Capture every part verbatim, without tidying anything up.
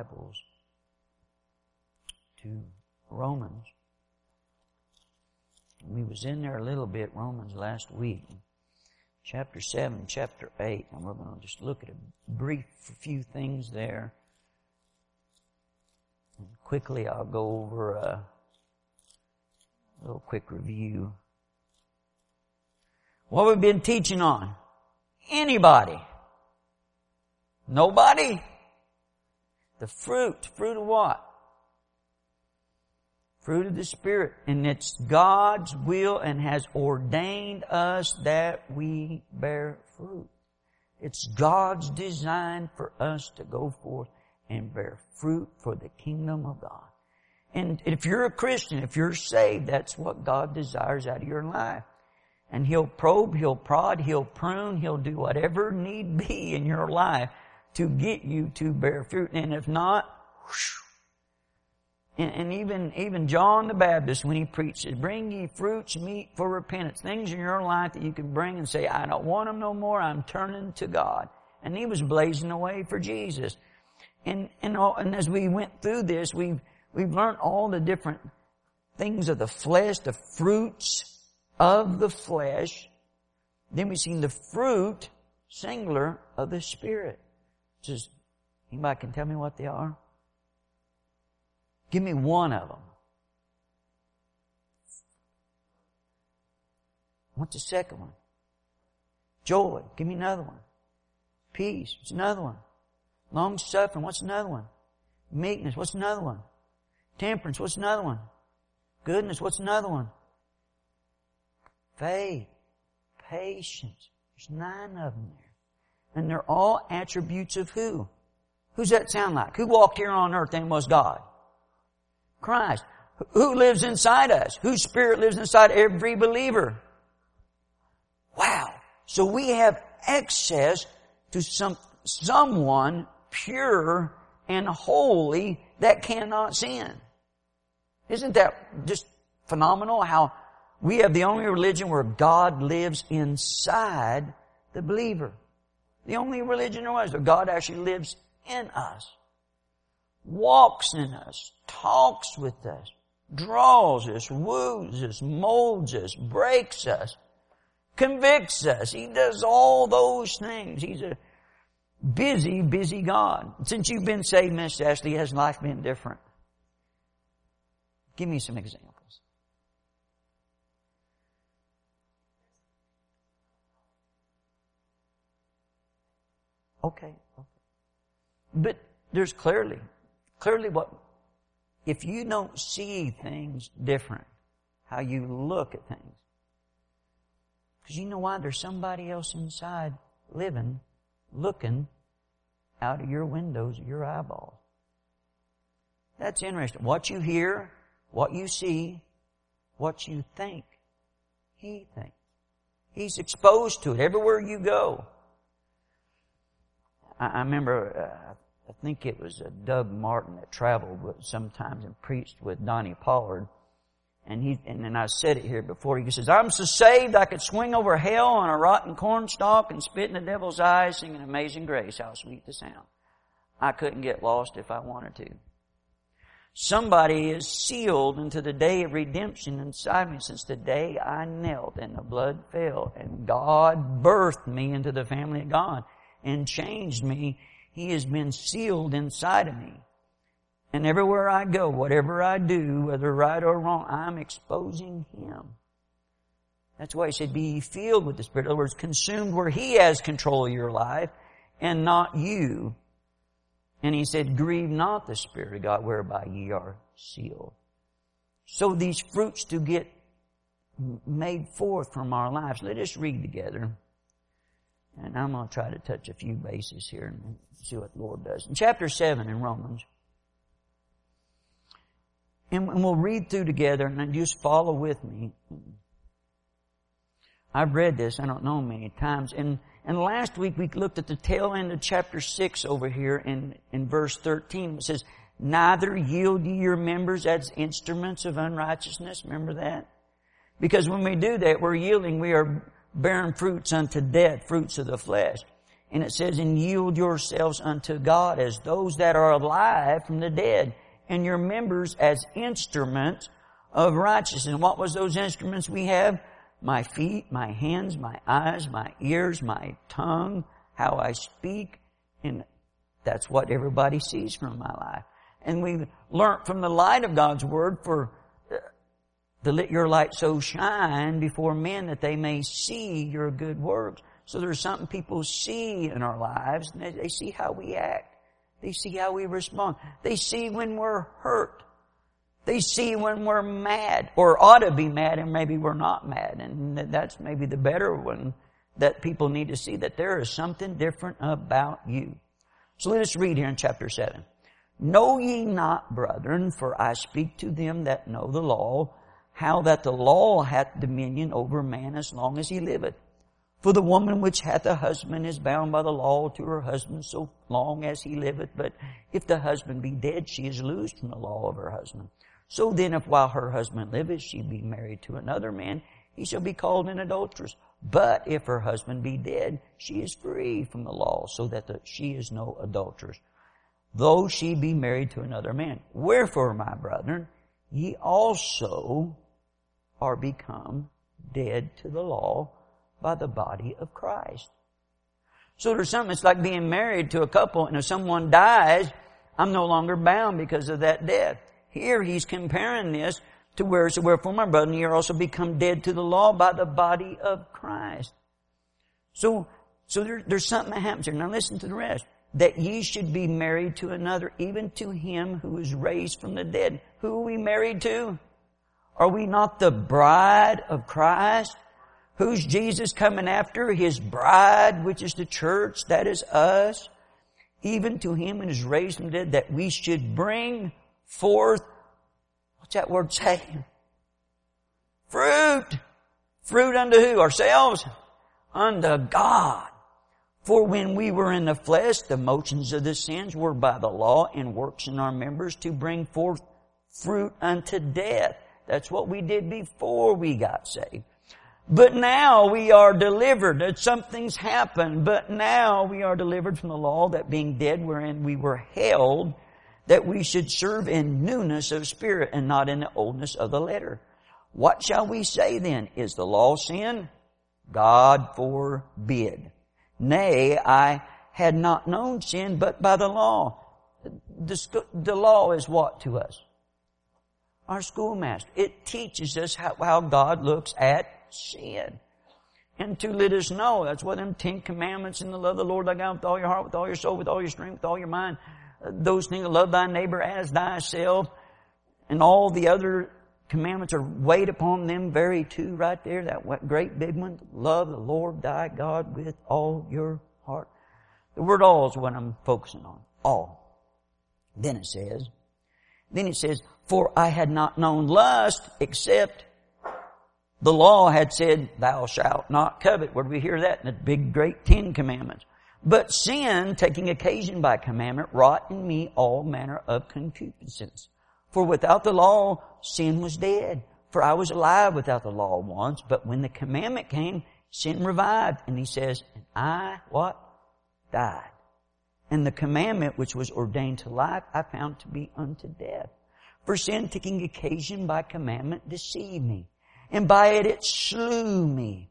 Bibles to Romans. We was in there a little bit, Romans, last week. Chapter seven, chapter eight. And we're going to just look at a brief few things there. And quickly I'll go over a little quick review. What we've been teaching on. Anybody. Nobody. The fruit. Fruit of what? Fruit of the Spirit. And it's God's will and has ordained us that we bear fruit. It's God's design for us to go forth and bear fruit for the kingdom of God. And if you're a Christian, if you're saved, that's what God desires out of your life. And He'll probe, He'll prod, He'll prune, He'll do whatever need be in your life to get you to bear fruit. And if not, whoosh, And, and even, even John the Baptist, when he preaches, bring ye fruits meet for repentance. Things in your life that you can bring and say, I don't want them no more. I'm turning to God. And he was blazing the way for Jesus. And, and, all, and as we went through this, we've, we've learned all the different things of the flesh, the fruits of the flesh. Then we've seen the fruit, singular, of the Spirit. Just, anybody can tell me what they are? Give me one of them. What's the second one? Joy. Give me another one. Peace. What's another one? Long suffering. What's another one? Meekness. What's another one? Temperance. What's another one? Goodness. What's another one? Faith. Patience. There's nine of them there. And they're all attributes of who? Who's that sound like? Who walked here on earth and was God? Christ. Who lives inside us? Whose Spirit lives inside every believer? Wow. So we have access to some, someone pure and holy that cannot sin. Isn't that just phenomenal how we have the only religion where God lives inside the believer? The only religion there is where God actually lives in us. Walks in us, talks with us, draws us, woos us, molds us, breaks us, convicts us. He does all those things. He's a busy, busy God. Since you've been saved, Miss Ashley, has life been different? Give me some examples. Okay. okay. But there's clearly Clearly what, if you don't see things different, how you look at things. Because you know why? There's somebody else inside living, looking out of your windows, of your eyeballs. That's interesting. What you hear, what you see, what you think, He thinks. He's exposed to it everywhere you go. I, I remember... Uh, I think it was Doug Martin that traveled with sometimes and preached with Donnie Pollard. And he, and then I said it here before. He says, I'm so saved I could swing over hell on a rotten cornstalk and spit in the devil's eyes singing Amazing Grace. How sweet the sound. I couldn't get lost if I wanted to. Somebody is sealed into the day of redemption inside me since the day I knelt and the blood fell and God birthed me into the family of God and changed me. He has been sealed inside of me. And everywhere I go, whatever I do, whether right or wrong, I'm exposing Him. That's why He said, be ye filled with the Spirit. In other words, consumed where He has control of your life and not you. And He said, grieve not the Spirit of God whereby ye are sealed. So these fruits to get made forth from our lives. Let us read together. And I'm going to try to touch a few bases here and see what the Lord does. In chapter seven in Romans, and we'll read through together and just follow with me. I've read this, I don't know many times. And, and last week we looked at the tail end of chapter six over here in, in verse thirteen. It says, neither yield ye your members as instruments of unrighteousness. Remember that? Because when we do that, we're yielding, we are bearing fruits unto death, fruits of the flesh. And it says, and yield yourselves unto God as those that are alive from the dead, and your members as instruments of righteousness. And what was those instruments we have? My feet, my hands, my eyes, my ears, my tongue, how I speak. And that's what everybody sees from my life. And we've learned from the light of God's Word for to let your light so shine before men that they may see your good works. So there's something people see in our lives, and they see how we act. They see how we respond. They see when we're hurt. They see when we're mad, or ought to be mad, and maybe we're not mad. And that's maybe the better one, that people need to see that there is something different about you. So let us read here in chapter seven. Know ye not, brethren, for I speak to them that know the law, how that the law hath dominion over man as long as he liveth. For the woman which hath a husband is bound by the law to her husband so long as he liveth. But if the husband be dead, she is loosed from the law of her husband. So then, if while her husband liveth, she be married to another man, he shall be called an adulteress. But if her husband be dead, she is free from the law, so that the, she is no adulteress, though she be married to another man. Wherefore, my brethren, ye also are become dead to the law by the body of Christ. So there's something, it's like being married to a couple, and if someone dies, I'm no longer bound because of that death. Here he's comparing this to where, so wherefore, my brethren, ye are also become dead to the law by the body of Christ. So, so there, there's something that happens here. Now listen to the rest. That ye should be married to another, even to him who is raised from the dead. Who are we married to? Are we not the bride of Christ? Who's Jesus coming after? His bride, which is the church, that is us. Even to him who is raised from the dead, that we should bring forth, what's that word say? Fruit. Fruit unto who? Ourselves? Unto God. For when we were in the flesh, the motions of the sins were by the law and works in our members to bring forth fruit unto death. That's what we did before we got saved. But now we are delivered. That something's happened. But now we are delivered from the law, that being dead wherein we were held, that we should serve in newness of spirit and not in the oldness of the letter. What shall we say then? Is the law sin? God forbid. Nay, I had not known sin but by the law. The, the law is what to us? Our schoolmaster. It teaches us how, how God looks at sin. And to let us know, that's what them Ten Commandments and the love of the Lord thy God with all your heart, with all your soul, with all your strength, with all your mind. Those things, love thy neighbor as thyself. And all the other commandments are weighed upon them very too right there. That great big one. Love the Lord thy God with all your heart. The word all is what I'm focusing on. All. Then it says, then it says, for I had not known lust except the law had said, thou shalt not covet. Where do we hear that? In the big, great Ten Commandments. But sin, taking occasion by commandment, wrought in me all manner of concupiscence. For without the law, sin was dead. For I was alive without the law once, but when the commandment came, sin revived. And he says, and I, what? Died. And the commandment which was ordained to life, I found to be unto death. For sin, taking occasion by commandment, deceived me. And by it, it slew me.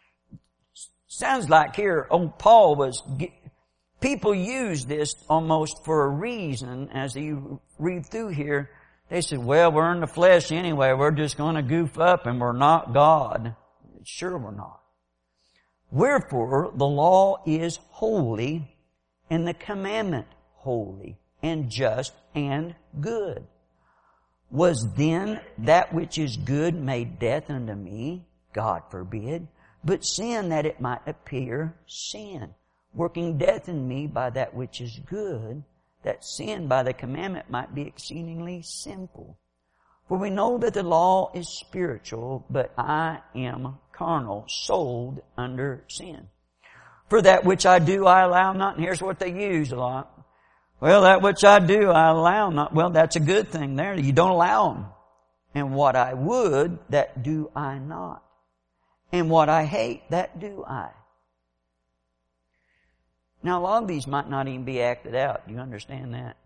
Sounds like here, oh, Paul was, people use this almost for a reason. As you read through here, they said, well, we're in the flesh anyway. We're just going to goof up and we're not God. Sure we're not. Wherefore, the law is holy and the commandment holy and just and good. Was then that which is good made death unto me? God forbid. But sin, that it might appear sin, working death in me by that which is good, that sin by the commandment might be exceedingly simple. For we know that the law is spiritual, but I am carnal, sold under sin. For that which I do I allow not. And here's what they use a lot. Well, that which I do, I allow not. Well, that's a good thing there. You don't allow them. And what I would, that do I not. And what I hate, that do I. Now, a lot of these might not even be acted out. Do you understand that?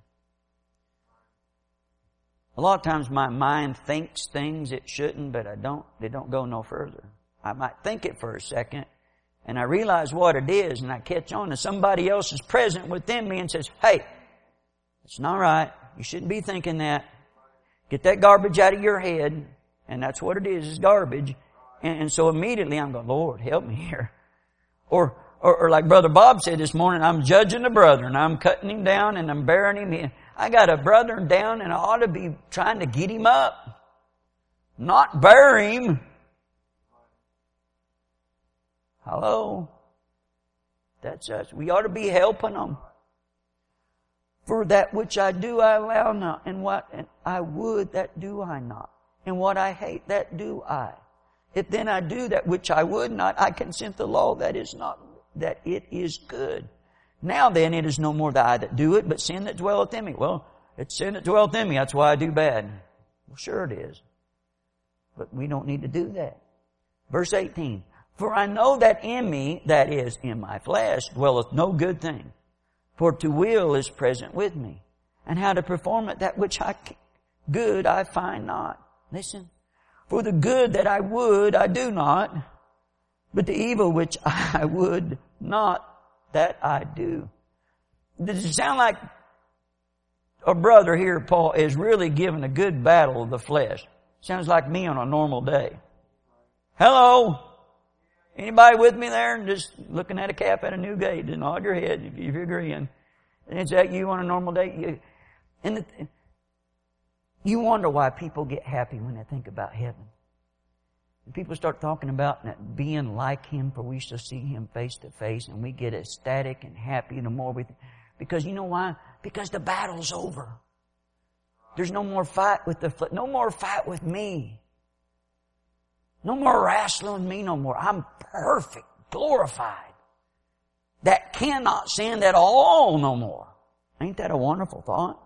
A lot of times my mind thinks things it shouldn't, but I don't, they don't go no further. I might think it for a second, and I realize what it is, and I catch on, and somebody else is present within me and says, hey, it's not right. You shouldn't be thinking that. Get that garbage out of your head. And that's what it is, is garbage. And, and so immediately I'm going, Lord, help me here. Or, or, or like Brother Bob said this morning, I'm judging the brother, and I'm cutting him down, and I'm bearing him in. I got a brother down, and I ought to be trying to get him up. Not bear him. Hello? That's us. We ought to be helping them. For that which I do, I allow not. And what I would, that do I not. And what I hate, that do I. If then I do that which I would not, I consent the law that is not, that it is good. Now then, it is no more the I that do it, but sin that dwelleth in me. Well, it's sin that dwelleth in me. That's why I do bad. Well, sure it is. But we don't need to do that. Verse eighteen. For I know that in me, that is, in my flesh, dwelleth no good thing. For to will is present with me. And how to perform it, that which I good I find not. Listen. For the good that I would, I do not. But the evil which I would not, that I do. Does it sound like a brother here, Paul, is really giving a good battle of the flesh? Sounds like me on a normal day. Hello? Anybody with me there? Just looking at a calf at a new gate. Just nod your head if you're agreeing. Is that you on a normal day? You, and the, you wonder why people get happy when they think about heaven. And people start talking about being like Him, for we shall see Him face to face, and we get ecstatic and happy the more we... Because you know why? Because the battle's over. There's no more fight with the... No more fight with me. No more wrestling with me no more. I'm perfect, glorified. That cannot sin at all no more. Ain't that a wonderful thought?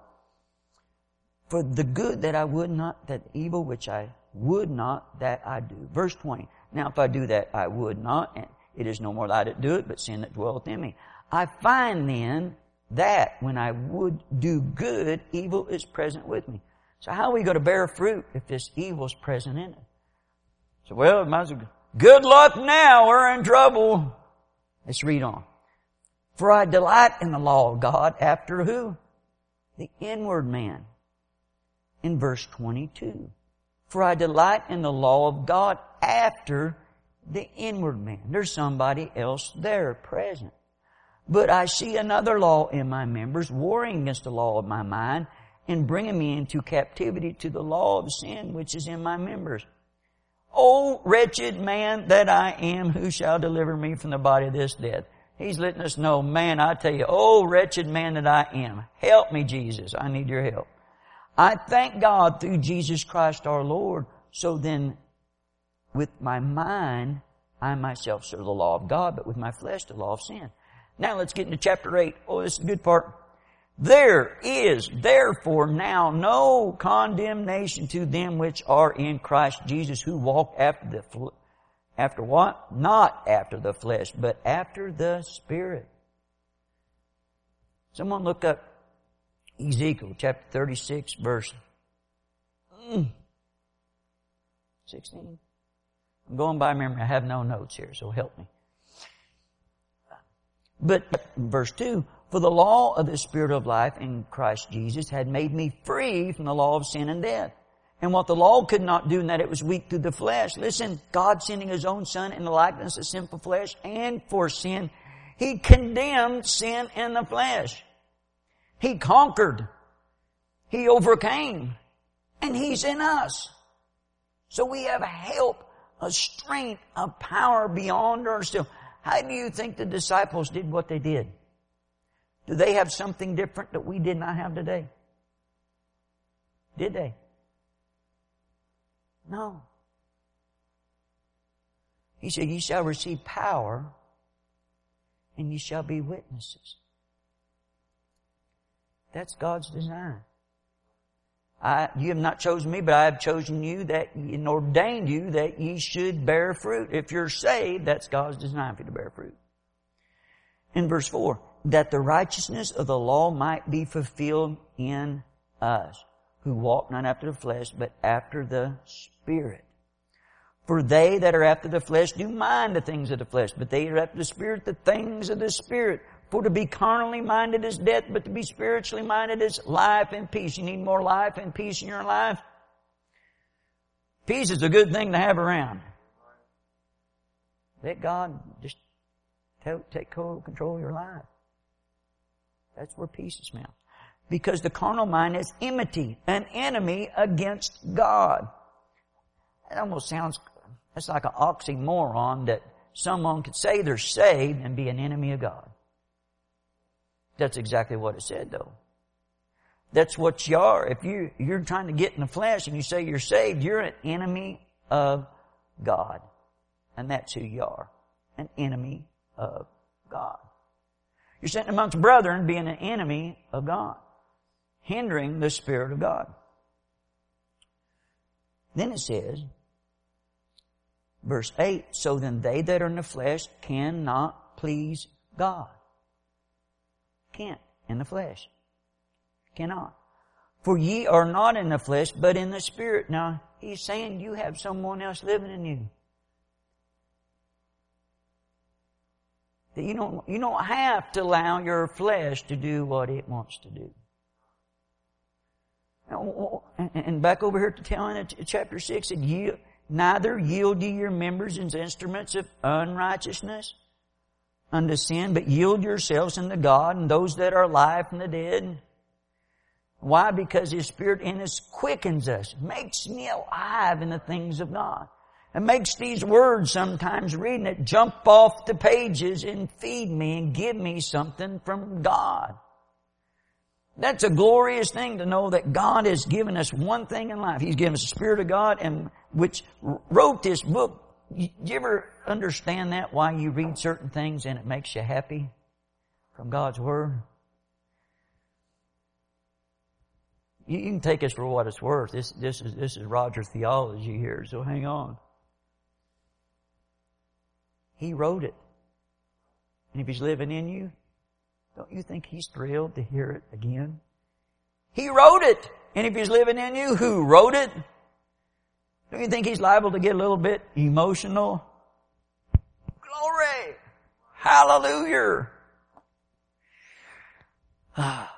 For the good that I would not, that evil which I would not, that I do. Verse twenty. Now if I do that I would not, and it is no more that I that do it, but sin that dwelleth in me. I find then that when I would do good, evil is present with me. So how are we going to bear fruit if this evil is present in it? So, well, might as well, good luck now, we're in trouble. Let's read on. For I delight in the law of God after who? The inward man. In verse twenty-two. For I delight in the law of God after the inward man. There's somebody else there present. But I see another law in my members, warring against the law of my mind, and bringing me into captivity to the law of sin which is in my members. O wretched man that I am, who shall deliver me from the body of this death? He's letting us know, man, I tell you, oh wretched man that I am, help me, Jesus. I need your help. I thank God through Jesus Christ our Lord. So then, with my mind, I myself serve the law of God, but with my flesh, the law of sin. Now let's get into chapter eight. Oh, this is the good part. There is therefore now no condemnation to them which are in Christ Jesus, who walk after the fl- after what? Not after the flesh, but after the Spirit. Someone look up Ezekiel chapter thirty-six, verse sixteen. I'm going by memory. I have no notes here, so help me. But verse two, for the law of the Spirit of life in Christ Jesus had made me free from the law of sin and death. And what the law could not do, in that it was weak through the flesh. Listen, God sending His own Son in the likeness of sinful flesh, and for sin, He condemned sin in the flesh. He conquered. He overcame. And He's in us. So we have help, a strength, a power beyond our still. How do you think the disciples did what they did? Do they have something different that we did not have today? Did they? No. He said, ye shall receive power, and ye shall be witnesses. That's God's design. I, you have not chosen me, but I have chosen you that and ordained you that ye should bear fruit. If you're saved, that's God's design for you to bear fruit. In verse four, that the righteousness of the law might be fulfilled in us, who walk not after the flesh, but after the Spirit. For they that are after the flesh do mind the things of the flesh, but they that are after the Spirit, the things of the Spirit. For to be carnally minded is death, but to be spiritually minded is life and peace. You need more life and peace in your life? Peace is a good thing to have around. Let God just take control of your life. That's where peace is found. Because the carnal mind is enmity, an enemy against God. It almost sounds, that's like an oxymoron that someone could say they're saved and be an enemy of God. That's exactly what it said, though. That's what you are. If you, you're trying to get in the flesh and you say you're saved, you're an enemy of God. And that's who you are. An enemy of God. You're sitting amongst brethren being an enemy of God. Hindering the Spirit of God. Then it says, verse eight, so then they that are in the flesh cannot please God. Can't in the flesh. Cannot. For ye are not in the flesh, but in the Spirit. Now, he's saying you have someone else living in you. That you don't, you don't have to allow your flesh to do what it wants to do. And back over here to telling it, chapter six, it yield, neither yield ye your members as instruments of unrighteousness unto sin, but yield yourselves unto God and those that are alive from the dead. Why? Because His Spirit in us quickens us, makes me alive in the things of God. It makes these words sometimes reading it jump off the pages and feed me and give me something from God. That's a glorious thing to know that God has given us one thing in life. He's given us the Spirit of God, and which wrote this book. You ever understand that, why you read certain things and it makes you happy from God's Word? You can take this for what it's worth. This, this is, this is Roger theology here, so hang on. He wrote it. And if He's living in you, don't you think He's thrilled to hear it again? He wrote it. And if He's living in you, who wrote it? Don't you think He's liable to get a little bit emotional? Glory! Hallelujah! Ah.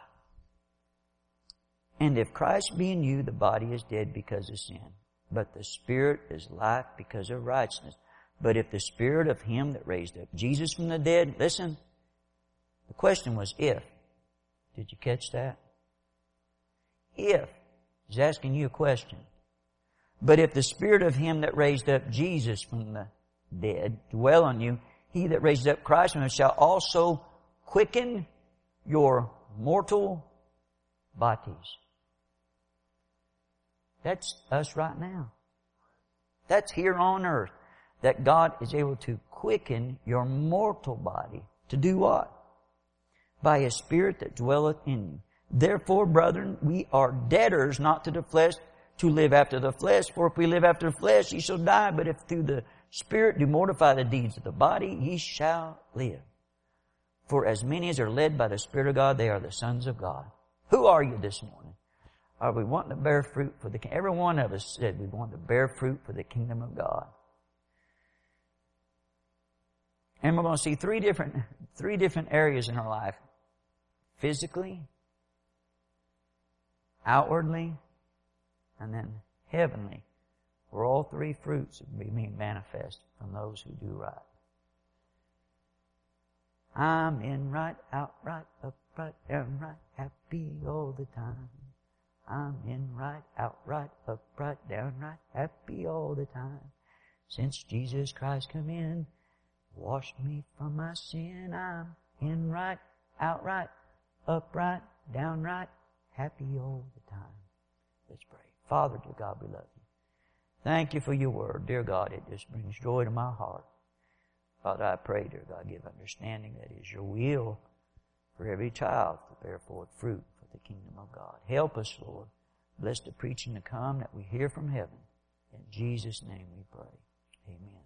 And if Christ be in you, the body is dead because of sin, but the Spirit is life because of righteousness. But if the Spirit of Him that raised up Jesus from the dead, listen, the question was if. Did you catch that? If. He's asking you a question. But if the Spirit of Him that raised up Jesus from the dead dwell on you, He that raised up Christ from the dead shall also quicken your mortal bodies. That's us right now. That's here on earth. That God is able to quicken your mortal body. To do what? By His Spirit that dwelleth in you. Therefore, brethren, we are debtors not to the flesh, to live after the flesh. For if we live after the flesh, ye shall die. But if through the Spirit do mortify the deeds of the body, ye shall live. For as many as are led by the Spirit of God, they are the sons of God. Who are you this morning? Are we wanting to bear fruit for the kingdom? Every one of us said we want to bear fruit for the kingdom of God. And we're going to see three different, three different areas in our life. Physically, outwardly, and then heavenly, where all three fruits will be made manifest from those who do right. I'm in right, out right, up right, down right, happy all the time. I'm in right, out right, up right, down right, happy all the time. Since Jesus Christ come in, washed me from my sin, I'm in right, out right, up right, down right, happy all the time. Let's pray. Father, dear God, we love you. Thank you for your word. Dear God, it just brings joy to my heart. Father, I pray, dear God, give understanding that is your will for every child to bear forth fruit for the kingdom of God. Help us, Lord. Bless the preaching to come that we hear from heaven. In Jesus' name we pray. Amen.